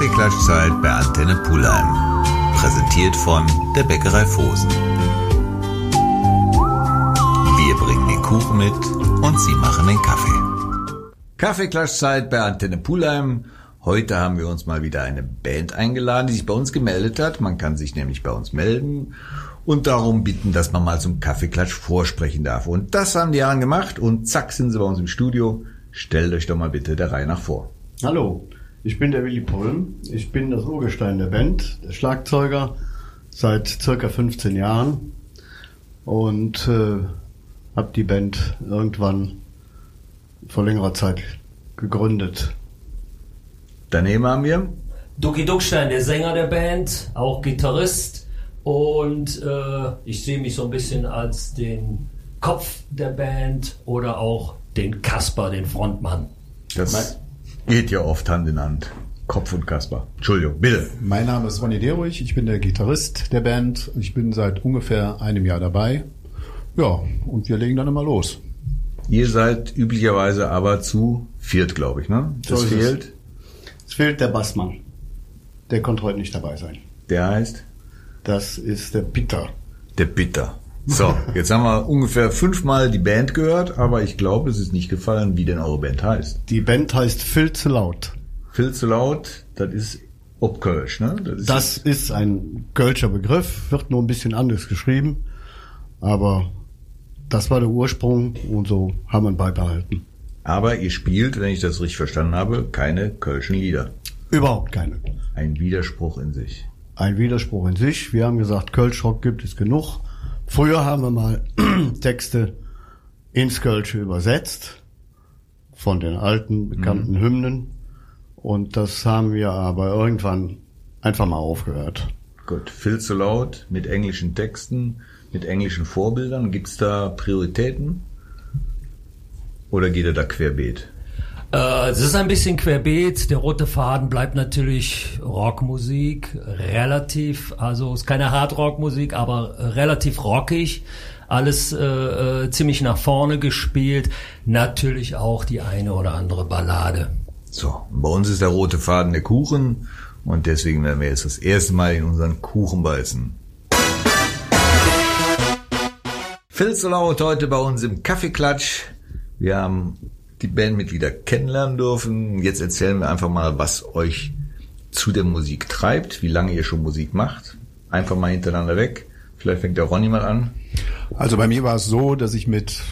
Kaffeeklatschzeit bei Antenne Pulheim. Präsentiert von der Bäckerei Vosen. Wir bringen den Kuchen mit und Sie machen den Kaffee. Kaffeeklatschzeit bei Antenne Pulheim. Heute haben wir uns mal wieder eine Band eingeladen, die sich bei uns gemeldet hat. Man kann sich nämlich bei uns melden und darum bitten, dass man mal zum Kaffeeklatsch vorsprechen darf. Und das haben die Herren gemacht und zack sind sie bei uns im Studio. Stellt euch doch mal bitte der Reihe nach vor. Hallo, ich bin der Willi Pollm. Ich bin das Urgestein der Band, der Schlagzeuger seit circa 15 Jahren und habe die Band irgendwann vor längerer Zeit gegründet. Daneben haben wir Ducky Duckstein, der Sänger der Band, auch Gitarrist und ich sehe mich so ein bisschen als den Kopf der Band oder auch den Kasper, den Frontmann. Das geht ja oft Hand in Hand. Kopf und Kasper. Entschuldigung, bitte. Mein Name ist Ronny Deruhig, ich bin der Gitarrist der Band. Ich bin seit ungefähr einem Jahr dabei. Ja, und wir legen dann immer los. Ihr seid üblicherweise aber zu viert, glaube ich, ne? Das fehlt. Es fehlt der Bassmann. Der konnte heute nicht dabei sein. Der heißt? Das ist der Peter. Der Peter. So, jetzt haben wir ungefähr 5-mal die Band gehört, aber ich glaube, es ist nicht gefallen, wie denn eure Band heißt. Die Band heißt Viel zu laut. Viel zu laut, das ist ob Kölsch, ne? Das ist ein Kölscher Begriff, wird nur ein bisschen anders geschrieben, aber das war der Ursprung und so haben wir ihn beibehalten. Aber ihr spielt, wenn ich das richtig verstanden habe, keine kölschen Lieder. Überhaupt keine. Ein Widerspruch in sich. Ein Widerspruch in sich. Wir haben gesagt, Kölschrock gibt es genug. Früher haben wir mal Texte ins Kölsche übersetzt von den alten, bekannten Hymnen. Und das haben wir aber irgendwann einfach mal aufgehört. Gut, viel zu laut, mit englischen Texten, mit englischen Vorbildern. Gibt's da Prioritäten? Oder geht er da querbeet? Es ist ein bisschen querbeet. Der rote Faden bleibt natürlich Rockmusik, relativ, also ist keine Hardrockmusik, aber relativ rockig. Alles ziemlich nach vorne gespielt. Natürlich auch die eine oder andere Ballade. So, bei uns ist der rote Faden der Kuchen und deswegen werden wir jetzt das erste Mal in unseren Kuchen beißen. Viel zu laut heute bei uns im Kaffeeklatsch. Wir haben die Bandmitglieder kennenlernen dürfen. Jetzt erzählen wir einfach mal, was euch zu der Musik treibt, wie lange ihr schon Musik macht. Einfach mal hintereinander weg. Vielleicht fängt der Ronny mal an. Also bei mir war es so, dass ich mit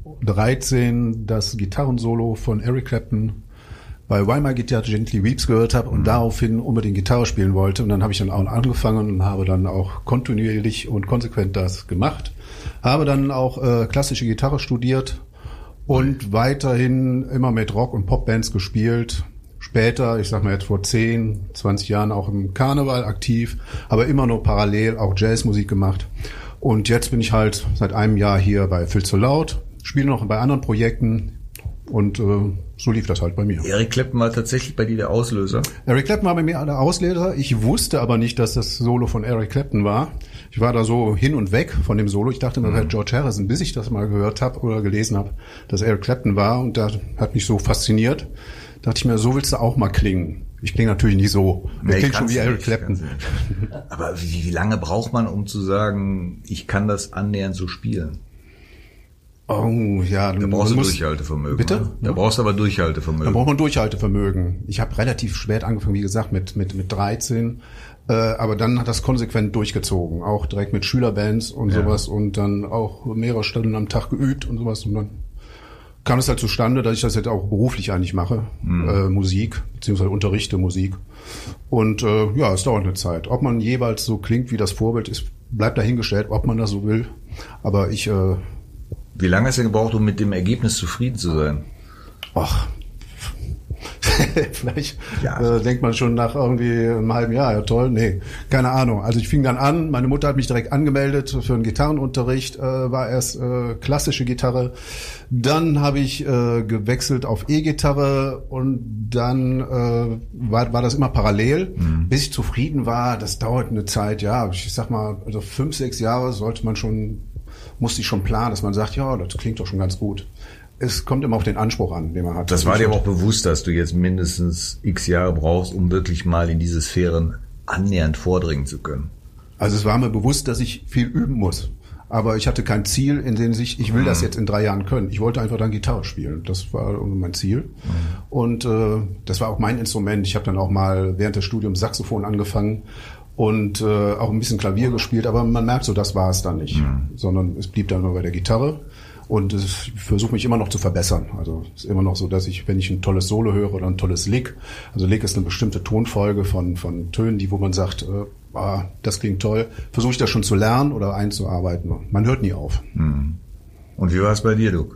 13 das Gitarrensolo von Eric Clapton bei Why My Guitar Gently Weeps gehört habe und daraufhin unbedingt Gitarre spielen wollte. Und dann habe ich dann auch angefangen und habe dann auch kontinuierlich und konsequent das gemacht. Habe dann auch klassische Gitarre studiert und weiterhin immer mit Rock- und Popbands gespielt. Später, ich sag mal jetzt vor 10, 20 Jahren auch im Karneval aktiv, aber immer nur parallel auch Jazzmusik gemacht. Und jetzt bin ich halt seit einem Jahr hier bei Viel zu laut, spiele noch bei anderen Projekten und so lief das halt bei mir. Eric Clapton war tatsächlich bei dir der Auslöser? Eric Clapton war bei mir der Auslöser. Ich wusste aber nicht, dass das Solo von Eric Clapton war. Ich war da so hin und weg von dem Solo. Ich dachte immer, das wäre George Harrison, bis ich das mal gehört habe oder gelesen habe, dass Eric Clapton war. Und das hat mich so fasziniert. Da dachte ich mir, so willst du auch mal klingen. Ich klinge natürlich nicht so. Ich klinge schon wie Eric Clapton. Aber wie lange braucht man, um zu sagen, ich kann das annähernd so spielen? Oh, ja. Da brauchst du Durchhaltevermögen. Bitte? Ne? Da brauchst du aber Durchhaltevermögen. Da braucht man Durchhaltevermögen. Ich habe relativ spät angefangen, wie gesagt, mit 13. Aber dann hat das konsequent durchgezogen. Auch direkt mit Schülerbands und sowas und dann auch mehrere Stunden am Tag geübt und sowas. Und dann kam es halt zustande, dass ich das jetzt auch beruflich eigentlich mache. Musik, beziehungsweise unterrichte Musik. Und ja, es dauert eine Zeit. Ob man jeweils so klingt, wie das Vorbild ist, bleibt dahingestellt, ob man das so will. Aber ich... Wie lange hast du gebraucht, um mit dem Ergebnis zufrieden zu sein? Ach, vielleicht denkt man schon nach irgendwie einem halben Jahr, ja toll, nee, keine Ahnung. Also ich fing dann an, meine Mutter hat mich direkt angemeldet für einen Gitarrenunterricht, war erst klassische Gitarre, dann habe ich gewechselt auf E-Gitarre und dann war das immer parallel, bis ich zufrieden war. Das dauert eine Zeit, ja, ich sag mal, also 5, 6 Jahre musste ich schon planen, dass man sagt, ja, das klingt doch schon ganz gut. Es kommt immer auf den Anspruch an, den man hat. Das war dir aber auch bewusst, dass du jetzt mindestens x Jahre brauchst, um wirklich mal in diese Sphären annähernd vordringen zu können. Also es war mir bewusst, dass ich viel üben muss. Aber ich hatte kein Ziel, in dem ich will das jetzt in 3 Jahren können. Ich wollte einfach dann Gitarre spielen. Das war mein Ziel. Und das war auch mein Instrument. Ich habe dann auch mal während des Studiums Saxophon angefangen und auch ein bisschen Klavier gespielt. Aber man merkt so, das war es dann nicht. Sondern es blieb dann nur bei der Gitarre. Und ich versuche mich immer noch zu verbessern. Also es ist immer noch so, dass ich, wenn ich ein tolles Solo höre oder ein tolles Lick, also Lick ist eine bestimmte Tonfolge von Tönen, wo man sagt, das klingt toll, versuche ich das schon zu lernen oder einzuarbeiten. Man hört nie auf. Und wie war es bei dir, Duck?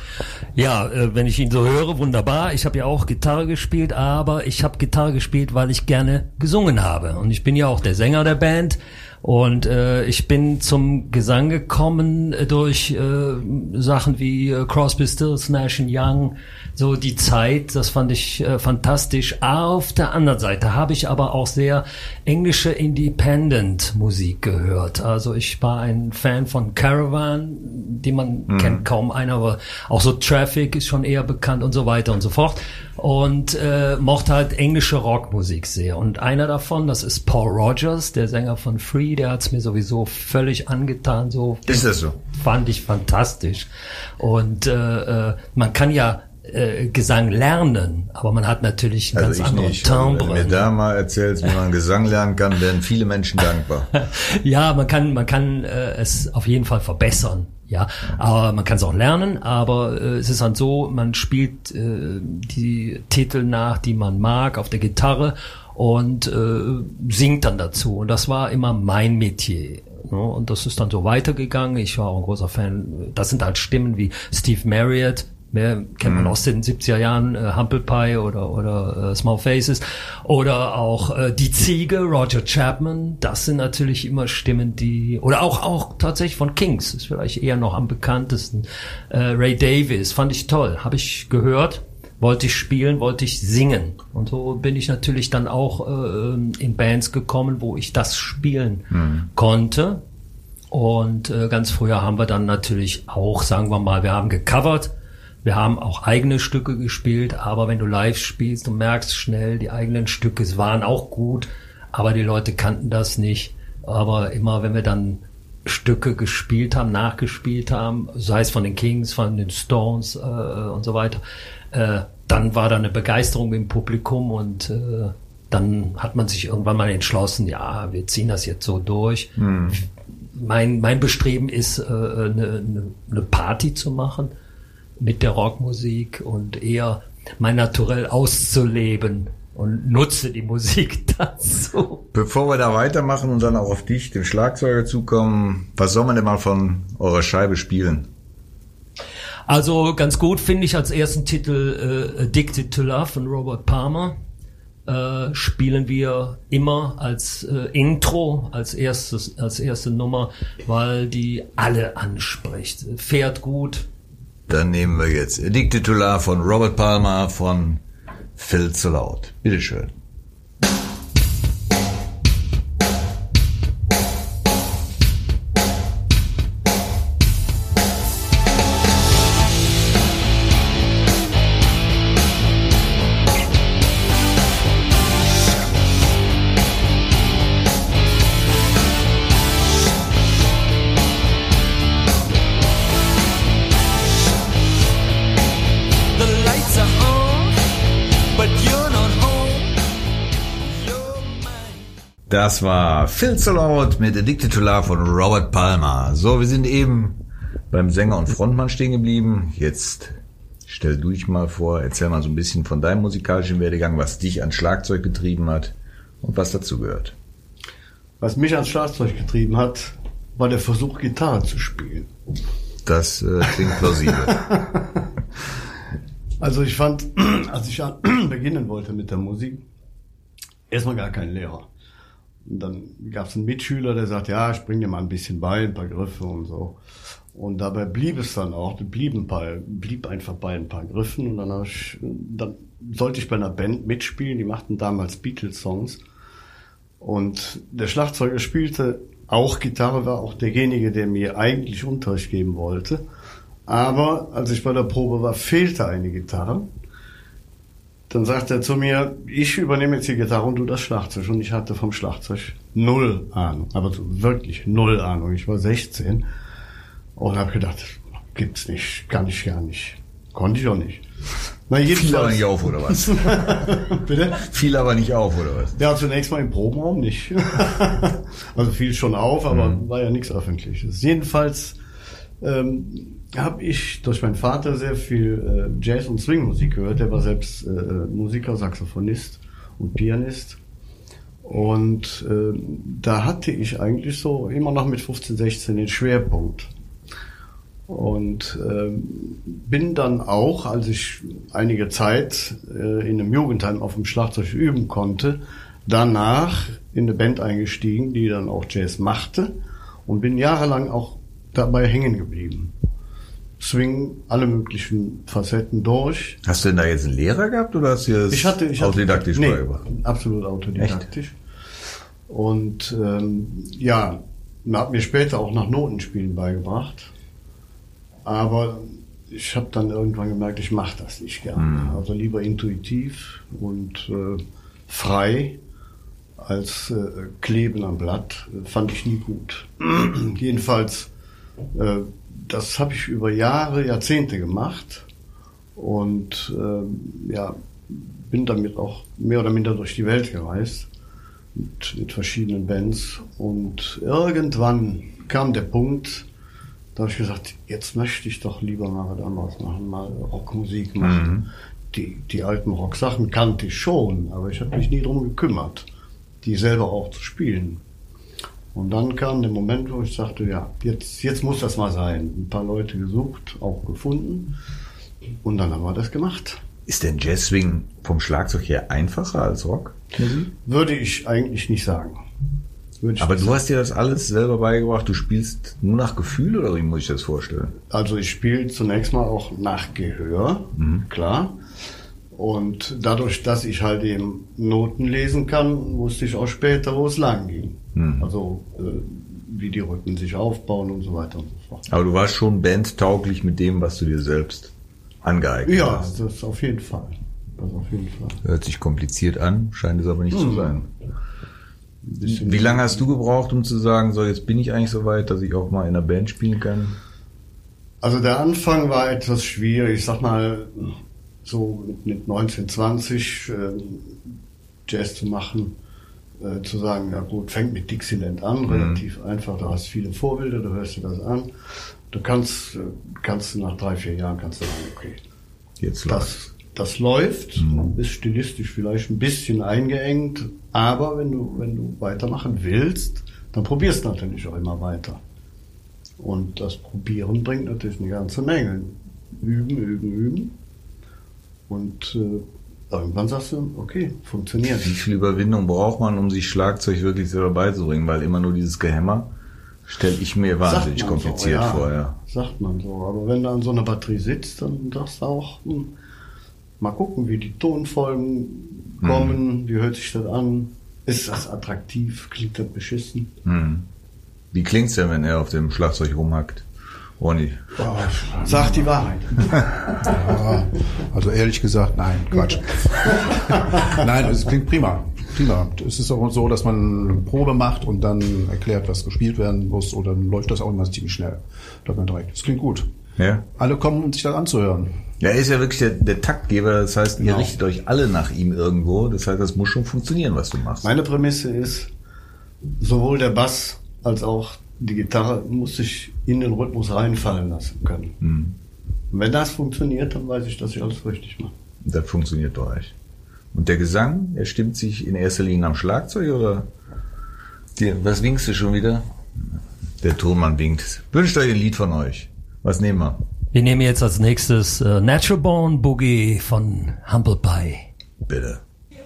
Ja, wenn ich ihn so höre, wunderbar. Ich habe ja auch Gitarre gespielt, aber ich habe Gitarre gespielt, weil ich gerne gesungen habe. Und ich bin ja auch der Sänger der Band. Und ich bin zum Gesang gekommen durch Sachen wie Crosby, Stills, Nash & Young, so die Zeit, das fand ich fantastisch. Auf der anderen Seite habe ich aber auch sehr englische Independent-Musik gehört. Also ich war ein Fan von Caravan, die man kennt kaum einer, aber auch so Traffic ist schon eher bekannt und so weiter und so fort. Und mochte halt englische Rockmusik sehr. Und einer davon, das ist Paul Rogers, der Sänger von Free, der hat's mir sowieso völlig angetan. So ist das so? Fand ich fantastisch. Und man kann ja Gesang lernen, aber man hat natürlich einen ganz anderen Timbre. Wenn du mir da mal erzählst, wie man Gesang lernen kann, werden viele Menschen dankbar. Ja, man kann es auf jeden Fall verbessern. Ja, aber man kann es auch lernen, aber es ist dann so, man spielt die Titel nach, die man mag, auf der Gitarre und singt dann dazu. Und das war immer mein Metier. Ne? Und das ist dann so weitergegangen. Ich war auch ein großer Fan. Das sind halt Stimmen wie Steve Marriott, mehr kennt man aus den 70er Jahren, Humble Pie oder Small Faces, oder auch Die Ziege, Roger Chapman. Das sind natürlich immer Stimmen, die, oder auch tatsächlich von Kings, ist vielleicht eher noch am bekanntesten. Ray Davies, fand ich toll, habe ich gehört, wollte ich spielen, wollte ich singen. Und so bin ich natürlich dann auch in Bands gekommen, wo ich das spielen konnte. Und ganz früher haben wir dann natürlich auch, sagen wir mal, wir haben gecovert. Wir haben auch eigene Stücke gespielt, aber wenn du live spielst, du merkst schnell, die eigenen Stücke waren auch gut, aber die Leute kannten das nicht. Aber immer, wenn wir dann Stücke gespielt haben, nachgespielt haben, sei es von den Kings, von den Stones und so weiter, dann war da eine Begeisterung im Publikum und dann hat man sich irgendwann mal entschlossen, ja, wir ziehen das jetzt so durch. Mein Bestreben ist, eine Party zu machen mit der Rockmusik und eher mein Naturell auszuleben und nutze die Musik dazu. Bevor wir da weitermachen und dann auch auf dich, den Schlagzeuger, zukommen, was soll man denn mal von eurer Scheibe spielen? Also ganz gut finde ich als ersten Titel Addicted to Love von Robert Palmer. Spielen wir immer als Intro, als erste Nummer, weil die alle anspricht. Fährt gut. Dann nehmen wir jetzt Addicted to Love von Robert Palmer von Phil So Loud. Bitteschön. Das war Phil So Loud mit Addicted to Love von Robert Palmer. So, wir sind eben beim Sänger und Frontmann stehen geblieben. Jetzt stell du dich mal vor, erzähl mal so ein bisschen von deinem musikalischen Werdegang, was dich ans Schlagzeug getrieben hat und was dazu gehört. Was mich ans Schlagzeug getrieben hat, war der Versuch, Gitarre zu spielen. Das klingt plausibel. Also ich fand, als ich beginnen wollte mit der Musik, erstmal gar keinen Lehrer. Und dann gab es einen Mitschüler, der sagt, ja, ich bring dir mal ein bisschen bei, ein paar Griffe und so. Und dabei blieb es dann auch, blieb einfach bei ein paar Griffen. Und dann sollte ich bei einer Band mitspielen, die machten damals Beatles-Songs. Und der Schlagzeuger spielte auch Gitarre, war auch derjenige, der mir eigentlich Unterricht geben wollte. Aber als ich bei der Probe war, fehlte eine Gitarre. Dann sagt er zu mir, ich übernehme jetzt die Gitarre und du das Schlagzeug. Und ich hatte vom Schlagzeug 0 Ahnung, aber wirklich 0 Ahnung. Ich war 16 und habe gedacht, gibt's nicht, kann ich gar nicht. Konnte ich auch nicht. Na, Fiel aber nicht auf, oder was? Bitte? Fiel aber nicht auf, oder was? Ja, zunächst mal im Probenraum nicht. Also fiel schon auf, aber war ja nichts Öffentliches. Jedenfalls habe ich durch meinen Vater sehr viel Jazz- und Swing-Musik gehört. Der war selbst Musiker, Saxophonist und Pianist. Und da hatte ich eigentlich so immer noch mit 15, 16 den Schwerpunkt. Und bin dann auch, als ich einige Zeit in einem Jugendheim auf dem Schlagzeug üben konnte, danach in eine Band eingestiegen, die dann auch Jazz machte und bin jahrelang auch dabei hängen geblieben. Swing, alle möglichen Facetten durch. Hast du denn da jetzt einen Lehrer gehabt oder hast du das autodidaktisch beigebracht? Absolut autodidaktisch. Echt? Und ja, man hat mir später auch noch Notenspielen beigebracht. Aber ich habe dann irgendwann gemerkt, ich mache das nicht gerne. Also lieber intuitiv und frei als kleben am Blatt. Fand ich nie gut. Jedenfalls, das habe ich über Jahre, Jahrzehnte gemacht und ja, bin damit auch mehr oder minder durch die Welt gereist mit verschiedenen Bands. Und irgendwann kam der Punkt, da habe ich gesagt, jetzt möchte ich doch lieber mal was anderes machen, mal Rockmusik machen. Die alten Rocksachen kannte ich schon, aber ich habe mich nie drum gekümmert, die selber auch zu spielen. Und dann kam der Moment, wo ich sagte, ja, jetzt muss das mal sein. Ein paar Leute gesucht, auch gefunden und dann haben wir das gemacht. Ist denn Jazz-Swing vom Schlagzeug her einfacher als Rockmusik? Würde ich eigentlich nicht sagen. Aber du hast dir das alles selber beigebracht, du spielst nur nach Gefühl oder wie muss ich das vorstellen? Also ich spiele zunächst mal auch nach Gehör, klar. Und dadurch, dass ich halt eben Noten lesen kann, wusste ich auch später, wo es lang ging. Also wie die Rhythmen sich aufbauen und so weiter und so fort. Aber du warst schon bandtauglich mit dem, was du dir selbst angeeignet hast. Ja, das auf jeden Fall. Das auf jeden Fall. Hört sich kompliziert an, scheint es aber nicht zu sein. Wie lange hast du gebraucht, um zu sagen, so jetzt bin ich eigentlich so weit, dass ich auch mal in einer Band spielen kann? Also der Anfang war etwas schwierig. Ich sag mal, so mit 19, 20 Jazz zu machen, zu sagen, ja gut, fängt mit Dixieland an, relativ einfach, da hast viele Vorbilder, da hörst du das an. Du kannst nach 3, 4 Jahren kannst du sagen, okay, Jetzt läuft. Das läuft, ist stilistisch vielleicht ein bisschen eingeengt, aber wenn du weitermachen willst, dann probierst du natürlich auch immer weiter. Und das Probieren bringt natürlich eine ganze Menge. Üben. Und irgendwann sagst du, okay, funktioniert. Wie viel Überwindung braucht man, um sich Schlagzeug wirklich selber beizubringen? Weil immer nur dieses Gehämmer stelle ich mir wahnsinnig kompliziert vor. Ja. Sagt man so. Aber wenn du an so einer Batterie sitzt, dann sagst du auch, mal gucken, wie die Tonfolgen kommen, wie hört sich das an, ist das attraktiv, klingt das beschissen. Wie klingt's denn, wenn er auf dem Schlagzeug rumhackt? Ronny? Sag die Wahrheit. Ja, also ehrlich gesagt, nein, Quatsch. Nein, es klingt prima. Es ist auch so, dass man eine Probe macht und dann erklärt, was gespielt werden muss, oder dann läuft das auch immer ziemlich schnell. Es klingt gut. Ja. Alle kommen, um sich das anzuhören. Ja, er ist ja wirklich der Taktgeber, das heißt, ihr richtet euch alle nach ihm irgendwo, das heißt, das muss schon funktionieren, was du machst. Meine Prämisse ist, sowohl der Bass als auch die Gitarre muss sich in den Rhythmus reinfallen lassen können. Und wenn das funktioniert, dann weiß ich, dass ich alles richtig mache. Das funktioniert bei euch. Und der Gesang, er stimmt sich in erster Linie am Schlagzeug oder? Was winkst du schon wieder? Der Tonmann winkt. Wünscht euch ein Lied von euch. Was nehmen wir? Wir nehmen jetzt als nächstes Natural Born Boogie von Humble Pie. Bitte.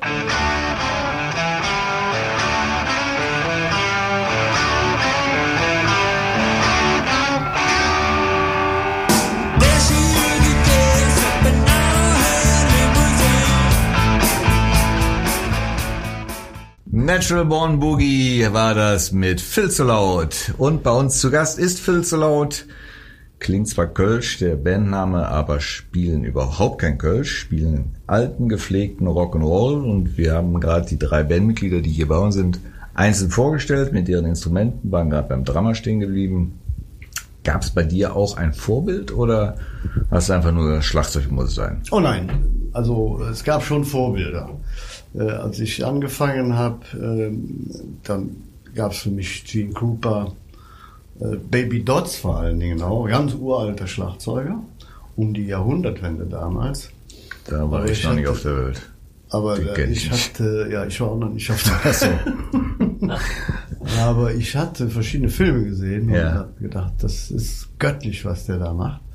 Natural Born Boogie war das mit Phil So Loud. Und bei uns zu Gast ist Phil So Loud. klingt zwar Kölsch, der Bandname, aber spielen überhaupt kein Kölsch, spielen alten, gepflegten Rock'n'Roll und wir haben gerade die 3 Bandmitglieder, die hier bei uns sind, einzeln vorgestellt mit ihren Instrumenten, waren gerade beim Drummer stehen geblieben. Gab es bei dir auch ein Vorbild oder hast du einfach nur Schlagzeug muss es sein? Oh nein, also es gab schon Vorbilder. Als ich angefangen habe, dann gab es für mich Gene Krupa, Baby Dodds vor allen Dingen auch, ganz uralter Schlagzeuger, um die Jahrhundertwende damals. Da war ich noch nicht auf der Welt. Aber ich war auch noch nicht auf der Welt. Aber ich hatte verschiedene Filme gesehen und habe gedacht, das ist göttlich, was der da macht.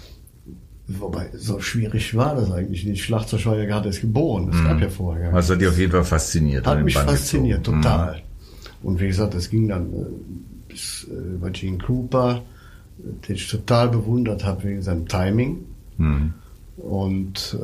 Wobei, so schwierig war das eigentlich nicht. Schlagzeug war ja gerade erst geboren, das gab ja vorher gar nicht. Das hat dich auf jeden Fall fasziniert. Hat mich fasziniert, total. Und wie gesagt, das ging dann bis über Gene Krupa, den ich total bewundert habe wegen seinem Timing. Und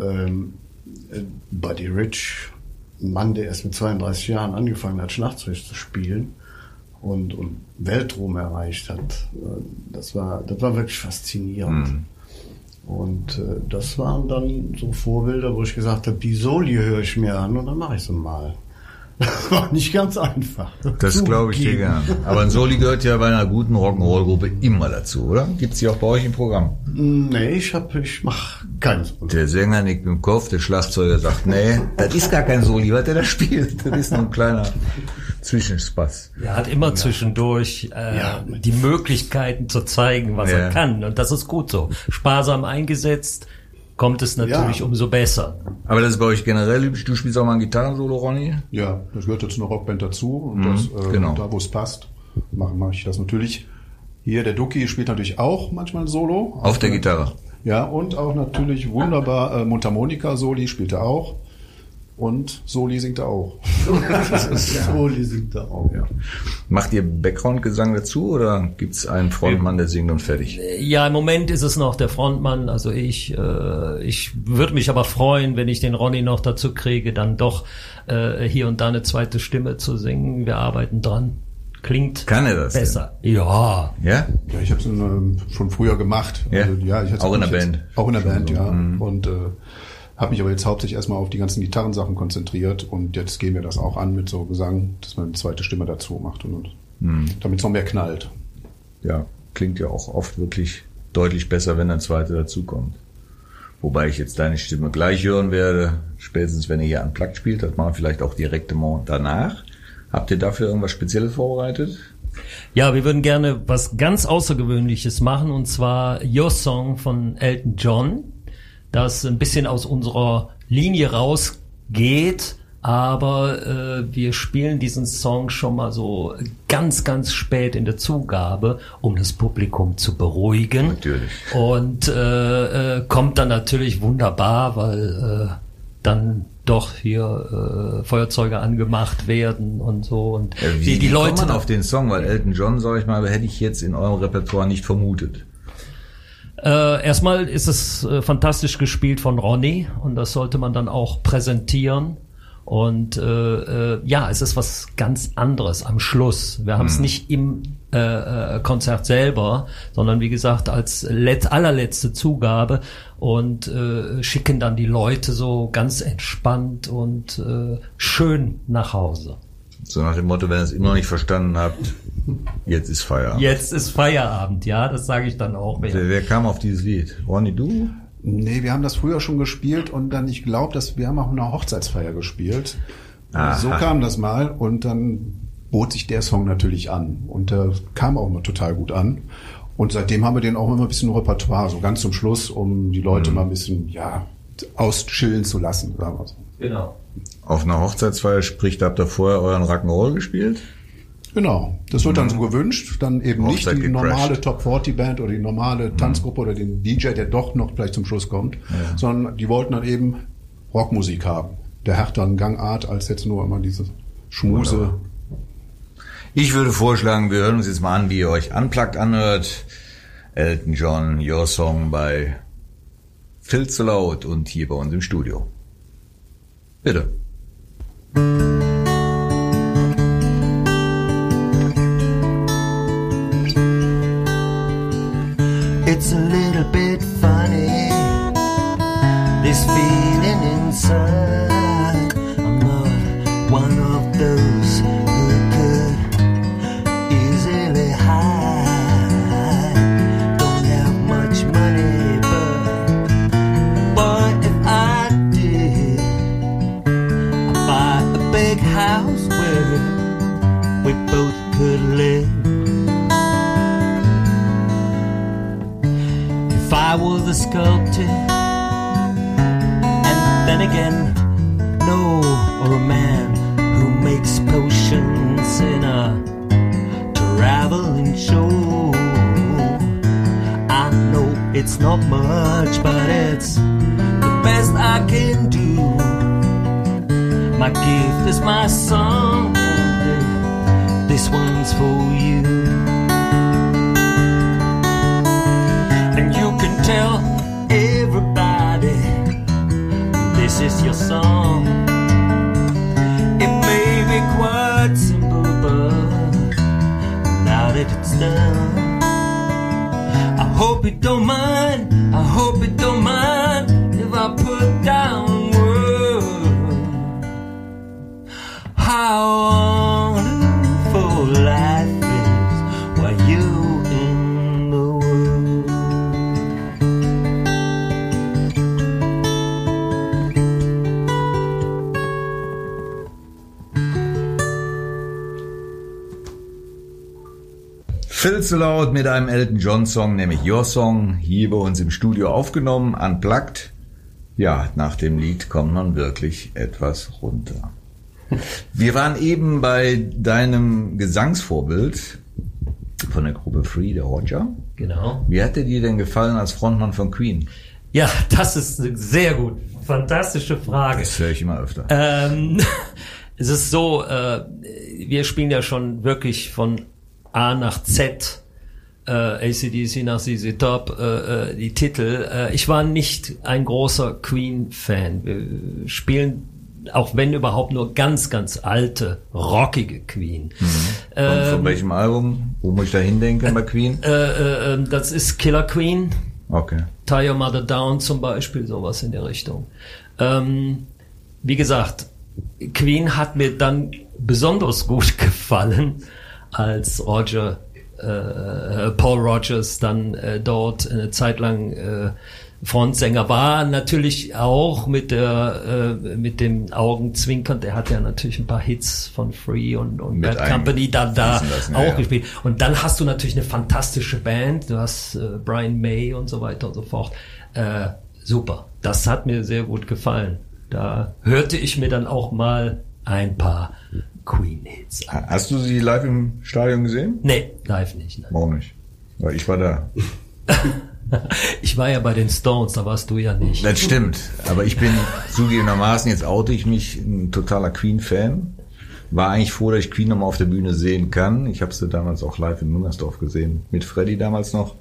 Buddy Rich, ein Mann, der erst mit 32 Jahren angefangen hat, Schlagzeug zu spielen und Weltruhm erreicht hat. Das war wirklich faszinierend. Und das waren dann so Vorbilder, wo ich gesagt habe, die Soli höre ich mir an und dann mache ich sie mal. Das war nicht ganz einfach. Das glaube ich dir gern. Aber ein Soli gehört ja bei einer guten Rock'n'Roll-Gruppe immer dazu, oder? Gibt's die auch bei euch im Programm? Nee, ich mache keinen Soli. Der Sänger nickt mit dem Kopf, der Schlagzeuger sagt, nee, das ist gar kein Soli, was der da spielt. Das ist nur ein kleiner Zwischenspaß. Er hat immer zwischendurch die Möglichkeiten zu zeigen, was er kann. Und das ist gut so. Sparsam eingesetzt, kommt es natürlich umso besser. Aber das ist bei euch generell üblich. Du spielst auch mal ein Gitarrensolo, Ronny? Ja, das gehört jetzt zu einer Rockband dazu. Und da, wo es passt, mache ich das natürlich. Hier, der Ducky spielt natürlich auch manchmal ein Solo. Auf der Gitarre? Ja, und auch natürlich wunderbar Mundharmonika-Soli spielt er auch. Und Soli singt er auch. Soli singt er auch, ja. Macht ihr Background-Gesang dazu oder gibt's einen Frontmann, der singt und fertig? Ja, im Moment ist es noch der Frontmann. Also ich würde mich aber freuen, wenn ich den Ronny noch dazu kriege, dann doch hier und da eine zweite Stimme zu singen. Wir arbeiten dran. Klingt Kann er das besser. Denn? Ja. Ja? Ja, ich habe es schon früher gemacht. Ja? Also, ja, ich auch in der Band? Auch in der Band, ja. Und habe mich aber jetzt hauptsächlich erstmal auf die ganzen Gitarrensachen konzentriert und jetzt gehen wir das auch an mit so Gesang, dass man eine zweite Stimme dazu macht und damit es noch mehr knallt. Ja, klingt ja auch oft wirklich deutlich besser, wenn ein zweiter dazukommt. Wobei ich jetzt deine Stimme gleich hören werde, spätestens wenn ihr hier Unplugged spielt, das machen wir vielleicht auch direkt danach. Habt ihr dafür irgendwas Spezielles vorbereitet? Ja, wir würden gerne was ganz Außergewöhnliches machen, und zwar Your Song von Elton John, das ein bisschen aus unserer Linie rausgeht, aber wir spielen diesen Song schon mal so ganz, ganz spät in der Zugabe, um das Publikum zu beruhigen. Natürlich. Und kommt dann natürlich wunderbar, weil dann doch hier Feuerzeuge angemacht werden und so. Und wie die Leute kommt man auf den Song? Weil Elton John, sag ich mal, hätte ich jetzt in eurem Repertoire nicht vermutet. Erstmal ist es fantastisch gespielt von Ronny und das sollte man dann auch präsentieren. Und ja, es ist was ganz anderes am Schluss. Wir haben es nicht im Konzert selber, sondern wie gesagt als allerletzte Zugabe und schicken dann die Leute so ganz entspannt und schön nach Hause. So nach dem Motto, wenn ihr es immer noch nicht verstanden habt, jetzt ist Feierabend. Jetzt ist Feierabend, ja, das sage ich dann auch. Wer kam auf dieses Lied? Ronny, du? Nee, wir haben das früher schon gespielt und dann, ich glaube, wir haben auch eine Hochzeitsfeier gespielt. Aha. So kam das mal und dann bot sich der Song natürlich an und der kam auch immer total gut an. Und seitdem haben wir den auch immer ein bisschen im Repertoire, so ganz zum Schluss, um die Leute mal ein bisschen, auschillen zu lassen, sagen wir so. Genau. Auf einer Hochzeitsfeier, sprich, da habt ihr vorher euren Rock'n'Roll gespielt? Genau, das wird dann so gewünscht, dann eben Hochzeit nicht die gecrashed. normale Top-40-Band oder die normale Tanzgruppe oder den DJ, der doch noch gleich zum Schluss kommt, sondern die wollten dann eben Rockmusik haben. Der härteren Gangart als jetzt nur immer diese Schmuse. Wunderbar. Ich würde vorschlagen, wir hören uns jetzt mal an, wie ihr euch Unplugged anhört. Elton John, Your Song bei Phil So Loud und hier bei uns im Studio. Bitte. It's a then again, no, or a man who makes potions in a traveling show. I know it's not much, but it's the best I can do. My gift is my song, this one's for you. And you can tell everybody this is your song. It may be quite simple, but now that it's done, I hope you don't mind, I hope you don't mind if I put down words. How wonderful life is while you're in the world. Viel zu laut mit einem Elton John Song, nämlich Your Song, hier bei uns im Studio aufgenommen, unplugged. Ja, nach dem Lied kommt man wirklich etwas runter. Wir waren eben bei deinem Gesangsvorbild von der Gruppe Free, der Roger. Genau. Wie hat dir die denn gefallen als Frontmann von Queen? Ja, das ist sehr gut. Fantastische Frage. Das höre ich immer öfter. Es ist so, wir spielen ja schon wirklich von A nach Z, AC/DC nach ZZ Top, die Titel. Ich war nicht ein großer Queen-Fan. Wir spielen, auch wenn überhaupt, nur ganz, ganz alte, rockige Queen. Von welchem Album? Wo muss ich da hindenken bei Queen? Das ist Killer Queen. Okay. Tie Your Mother Down zum Beispiel, sowas in der Richtung. Wie gesagt, Queen hat mir dann besonders gut gefallen, als Paul Rogers dann dort eine Zeit lang Frontsänger war, natürlich auch mit dem Augenzwinkern. Der hat ja natürlich ein paar Hits von Free und Bad Company da auch gespielt. Und dann hast du natürlich eine fantastische Band. Du hast Brian May und so weiter und so fort. Super. Das hat mir sehr gut gefallen. Da hörte ich mir dann auch mal ein paar Queen-Hits. Hast du sie live im Stadion gesehen? Nee, live nicht. Nein. Warum nicht? Weil ich war da. Ich war ja bei den Stones, da warst du ja nicht. Das stimmt, aber ich bin zugegebenermaßen, jetzt oute ich mich, ein totaler Queen-Fan. War eigentlich froh, dass ich Queen nochmal auf der Bühne sehen kann. Ich habe sie damals auch live in Müngersdorf gesehen, mit Freddy damals noch.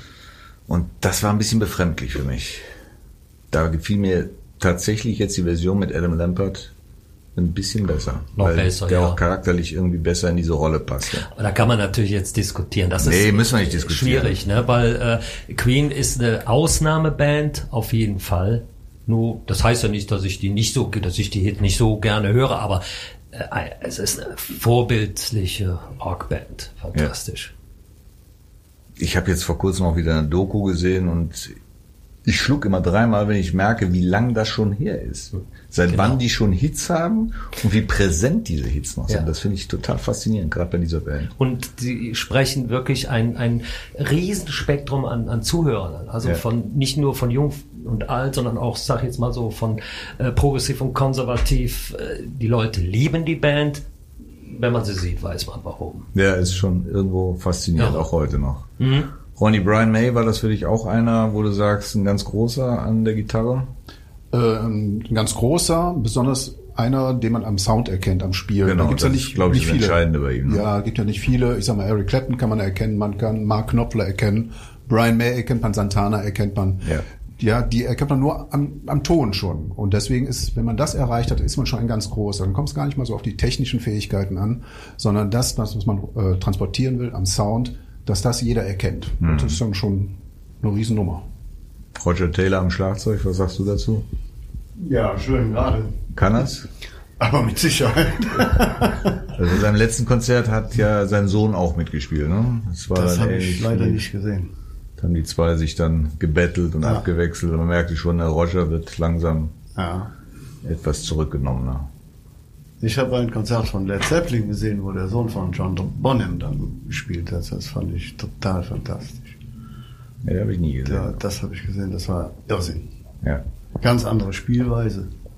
Und das war ein bisschen befremdlich für mich. Da gefiel mir tatsächlich jetzt die Version mit Adam Lambert ein bisschen besser. Noch weil besser, der ja. auch charakterlich irgendwie besser in diese Rolle passt. Ja. Da kann man natürlich jetzt diskutieren. Das Nee, ist müssen wir nicht diskutieren. schwierig, ne? Weil Queen ist eine Ausnahmeband, auf jeden Fall. Nur, das heißt ja nicht, dass ich die Hit nicht so gerne höre, aber es ist eine vorbildliche Rockband. Fantastisch. Ja. Ich habe jetzt vor kurzem auch wieder eine Doku gesehen und ich schluck immer dreimal, wenn ich merke, wie lang das schon her ist. Seit wann die schon Hits haben und wie präsent diese Hits noch sind. Ja. Das finde ich total faszinierend, gerade bei dieser Band. Und sie sprechen wirklich ein Riesenspektrum an Zuhörern an. Also nicht nur von jung und alt, sondern auch, sag ich jetzt mal so, von progressiv und konservativ. Die Leute lieben die Band. Wenn man sie sieht, weiß man warum. Ja, ist schon irgendwo faszinierend, Ja. auch heute noch. Mhm. Ronnie, Brian May, war das für dich auch einer, wo du sagst, ein ganz großer an der Gitarre? Ein ganz großer, besonders einer, den man am Sound erkennt, am Spiel. Genau, da gibt's das ja ist, nicht, glaube ich, nicht das viele. Entscheidende bei ihm. Ne? Ja, gibt ja nicht viele. Ich sag mal, Eric Clapton kann man erkennen, man kann Mark Knopfler erkennen, Brian May erkennt man, Santana erkennt man. Ja. Ja, die erkennt man nur am Ton schon. Und deswegen ist, wenn man das erreicht hat, ist man schon ein ganz großer. Dann kommt es gar nicht mal so auf die technischen Fähigkeiten an, sondern das, was man transportieren will am Sound, dass das jeder erkennt. Und das ist dann schon eine Riesennummer. Roger Taylor am Schlagzeug, was sagst du dazu? Ja, schön gerade. Kann das? Aber mit Sicherheit. Also in seinem letzten Konzert hat ja sein Sohn auch mitgespielt, ne? Das Das dann habe ich ähnlich leider wie- nicht gesehen. Haben die zwei sich dann gebettelt und abgewechselt. Und man merkte schon, der Roger wird langsam Ja. etwas zurückgenommener. Ich habe ein Konzert von Led Zeppelin gesehen, wo der Sohn von John Bonham dann gespielt hat. Das fand ich total fantastisch. Ja, habe ich nie gesehen. Ja, das habe ich gesehen, das war Irrsinn. Ja. Ganz andere Spielweise.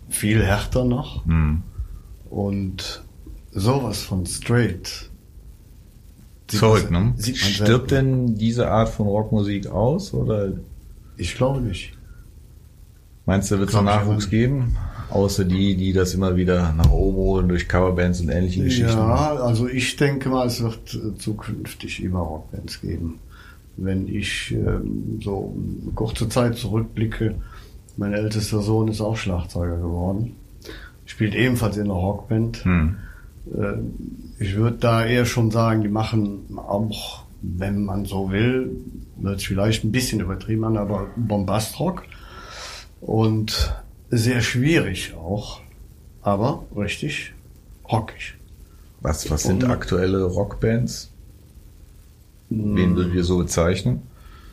viel härter noch. Und sowas von straight. Zurück, ne? Sieht man Stirbt selten. denn diese Art von Rockmusik aus, oder Ich glaube nicht. meinst du, wird es Glaub noch ich Nachwuchs nicht. geben? Außer die das immer wieder nach oben holen durch Coverbands und ähnliche Geschichten. Ja, also ich denke mal, es wird zukünftig immer Rockbands geben. Wenn ich so eine kurze Zeit zurückblicke, mein ältester Sohn ist auch Schlagzeuger geworden. Spielt ebenfalls in einer Rockband. Ich würde da eher schon sagen, die machen auch, wenn man so will, wird es vielleicht ein bisschen übertrieben an, aber Bombastrock. Und sehr schwierig auch, aber richtig rockig. Was sind aktuelle Rockbands? Wen würdet ihr so bezeichnen?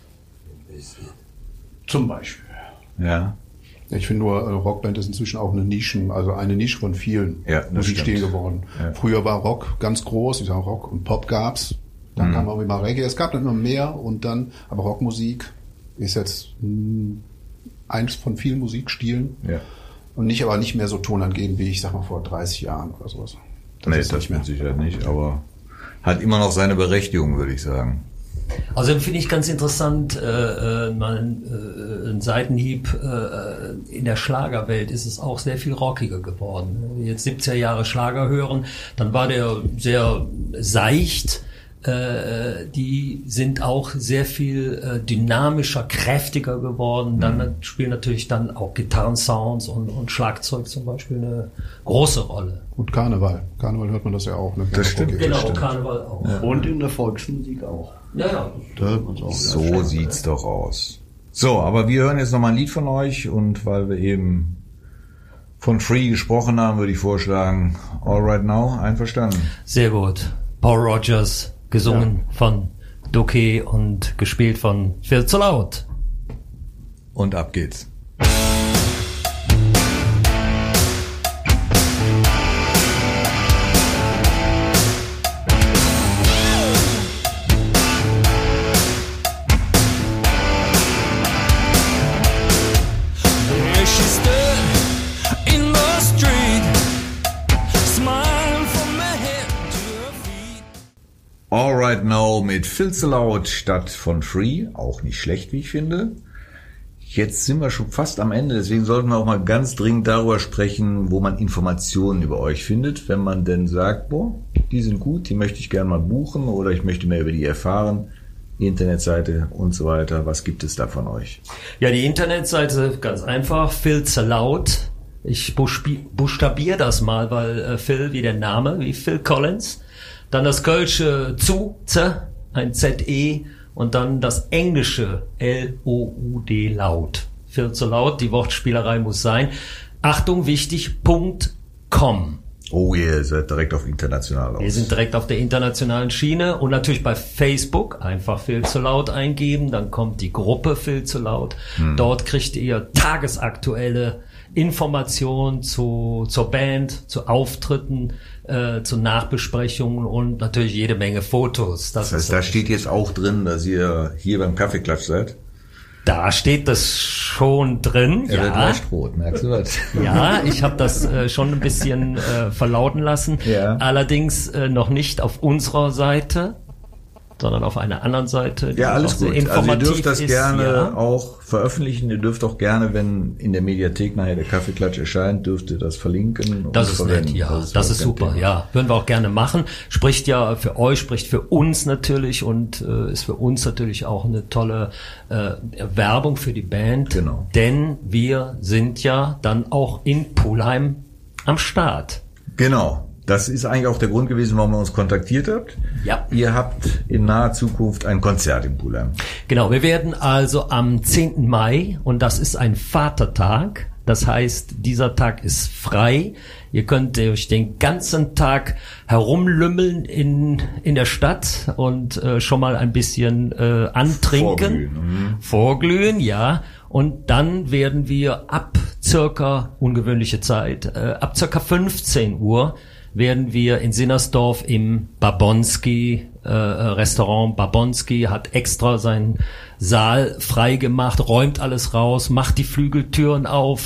Zum Beispiel. Ja. Ich finde nur, Rockband ist inzwischen auch eine Nische von vielen Ja, das Musikstilen stimmt. geworden. Ja. Früher war Rock ganz groß, ich sage Rock und Pop gab's. Dann kam auch immer Reggae. Es gab dann immer mehr und dann, aber Rockmusik ist jetzt eins von vielen Musikstilen. Ja. Und aber nicht mehr so tonangehend wie ich sag mal vor 30 Jahren oder sowas. Das mit Sicherheit nicht, aber hat immer noch seine Berechtigung, würde ich sagen. Also finde ich ganz interessant, mal ein Seitenhieb, in der Schlagerwelt ist es auch sehr viel rockiger geworden. Wenn wir jetzt 70er Jahre Schlager hören, dann war der sehr seicht. Die sind auch sehr viel dynamischer, kräftiger geworden. Dann spielen natürlich dann auch Gitarrensounds und Schlagzeug zum Beispiel eine große Rolle. Und Karneval. Karneval hört man das ja auch. Ne? Das stimmt. Rockig. Genau, Karneval auch. Ja. Und in der Volksmusik auch. Ja. Da hört man es auch. So sieht's doch aus. So, aber wir hören jetzt nochmal ein Lied von euch und weil wir eben von Free gesprochen haben, würde ich vorschlagen, All Right Now, einverstanden? Sehr gut. Paul Rogers, gesungen von Duque und gespielt von Phil zu laut. Und ab geht's. She stood in the street, smiling from her head to her feet. All Right Now mit Phil zu laut statt von Free, auch nicht schlecht, wie ich finde. Jetzt sind wir schon fast am Ende, deswegen sollten wir auch mal ganz dringend darüber sprechen, wo man Informationen über euch findet, wenn man denn sagt, boah, die sind gut, die möchte ich gerne mal buchen oder ich möchte mehr über die erfahren. Die Internetseite und so weiter. Was gibt es da von euch? Ja, die Internetseite ganz einfach, Phil zu laut. Ich buchstabiere das mal, weil Phil wie der Name, wie Phil Collins. Dann das Kölsche ein Z-E und dann das Englische L-O-U-D laut. Phil zu laut, die Wortspielerei muss sein. Achtung, wichtig, .com. Oh, ihr seid direkt auf international aus. Wir sind direkt auf der internationalen Schiene und natürlich bei Facebook einfach Phil zu laut eingeben, dann kommt die Gruppe Phil zu laut. Dort kriegt ihr tagesaktuelle Informationen zur Band, zu Auftritten, zu Nachbesprechungen und natürlich jede Menge Fotos. Das heißt, da steht jetzt auch drin, dass ihr hier beim Kaffeeklatsch seid. Da steht das schon drin. Er wird Ja, leicht rot, merkst du das? ja, ich habe das schon ein bisschen verlauten lassen. Ja. Allerdings noch nicht auf unserer Seite, sondern auf einer anderen Seite. die Ja, alles auch sehr gut. Also ihr informativ dürft das ist, gerne ja. auch veröffentlichen. Ihr dürft auch gerne, wenn in der Mediathek nachher der Kaffeeklatsch erscheint, dürft ihr das verlinken. und Das ist verwenden. nett, ja. Das ist kein super, Thema. ja. Würden wir auch gerne machen. Spricht ja für euch, spricht für uns natürlich und ist für uns natürlich auch eine tolle Werbung für die Band. Genau. Denn wir sind ja dann auch in Pulheim am Start. Genau. Das ist eigentlich auch der Grund gewesen, warum ihr uns kontaktiert habt. Ja. Ihr habt in naher Zukunft ein Konzert in Pulheim. Genau, wir werden also am 10. Mai, und das ist ein Vatertag, das heißt, dieser Tag ist frei. Ihr könnt euch den ganzen Tag herumlümmeln in der Stadt und schon mal ein bisschen antrinken. Vorglühen, ja. Und dann werden wir ab circa, ungewöhnliche Zeit, ab circa 15 Uhr werden wir in Sinnersdorf im Babonski, Restaurant Babonski, hat extra seinen Saal frei gemacht, räumt alles raus, macht die Flügeltüren auf,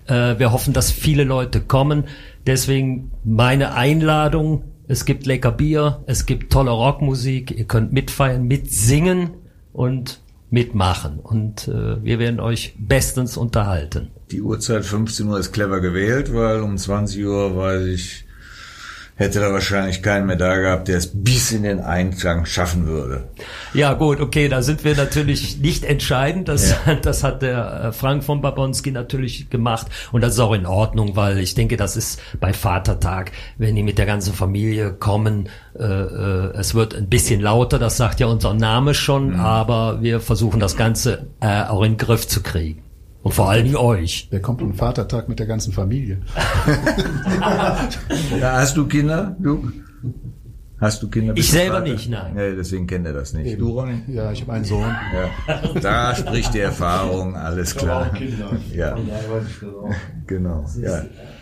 Wir hoffen, dass viele Leute kommen. Deswegen meine Einladung. Es gibt lecker Bier, es gibt tolle Rockmusik. Ihr könnt mitfeiern, mitsingen und mitmachen. Und wir werden euch bestens unterhalten. Die Uhrzeit 15 Uhr ist clever gewählt, weil um 20 Uhr, weiß ich, hätte da wahrscheinlich keinen mehr da gehabt, der es bis in den Einklang schaffen würde. Ja gut, okay, da sind wir natürlich nicht entscheidend. Das hat der Frank von Babonski natürlich gemacht und das ist auch in Ordnung, weil ich denke, das ist bei Vatertag, wenn die mit der ganzen Familie kommen, es wird ein bisschen lauter, das sagt ja unser Name schon, aber wir versuchen das Ganze auch in den Griff zu kriegen. Und vor allen Dingen euch. Wer kommt am Vatertag mit der ganzen Familie? Ja, hast du Kinder, du? Hast du Kinder? Ich selber nicht, nein. Nee, deswegen kennt er das nicht. Du, Ronny? Ja, ich habe einen Sohn. Ja. Da spricht die Erfahrung, alles klar. Ja, genau. Ja.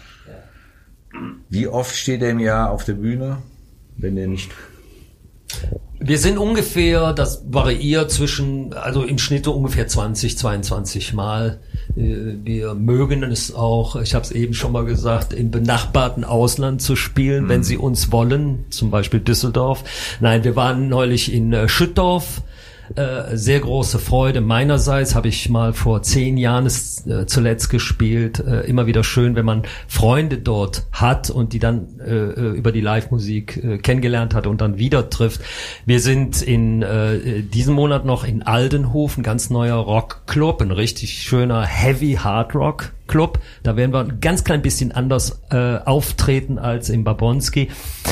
Wie oft steht er im Jahr auf der Bühne, wenn er nicht... Wir sind ungefähr, das variiert zwischen, also im Schnitt so ungefähr 20, 22 Mal. Wir mögen es auch, ich habe es eben schon mal gesagt, im benachbarten Ausland zu spielen, wenn sie uns wollen, zum Beispiel Düsseldorf. Nein, wir waren neulich in Schüttorf. Sehr große Freude meinerseits, habe ich mal vor 10 Jahren zuletzt gespielt. Immer wieder schön, wenn man Freunde dort hat und die dann über die Live-Musik kennengelernt hat und dann wieder trifft. Wir sind in diesem Monat noch in Aldenhof, ein ganz neuer Rockclub, ein richtig schöner Heavy Hard Rock Club. Da werden wir ein ganz klein bisschen anders auftreten als im Babonski.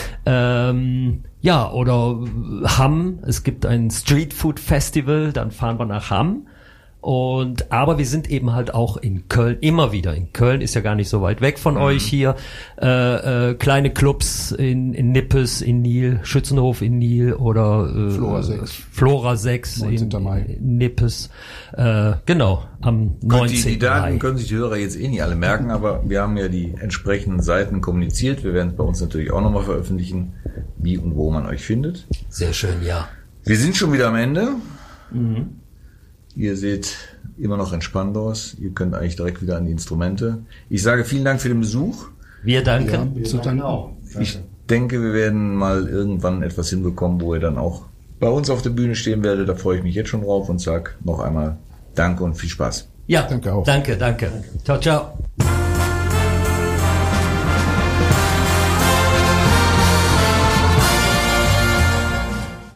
Ja, oder Hamm. Es gibt ein Street Food Festival, dann fahren wir nach Hamm. Aber wir sind eben halt auch in Köln, immer wieder in Köln, ist ja gar nicht so weit weg von euch hier. Kleine Clubs in Nippes, in Nil, Schützenhof in Nil oder Flora 6 in Nippes. Genau, am 19. Die Daten Mai. können sich die Hörer jetzt eh nicht alle merken, aber wir haben ja die entsprechenden Seiten kommuniziert. Wir werden es bei uns natürlich auch nochmal veröffentlichen, wie und wo man euch findet. Sehr schön, ja. Wir sind schon wieder am Ende. Ihr seht immer noch entspannt aus. Ihr könnt eigentlich direkt wieder an die Instrumente. Ich sage vielen Dank für den Besuch. Wir danken. Ich denke, wir werden mal irgendwann etwas hinbekommen, wo ihr dann auch bei uns auf der Bühne stehen werdet. Da freue ich mich jetzt schon drauf und sage noch einmal Danke und viel Spaß. Ja, Danke auch. Danke. Ciao, ciao.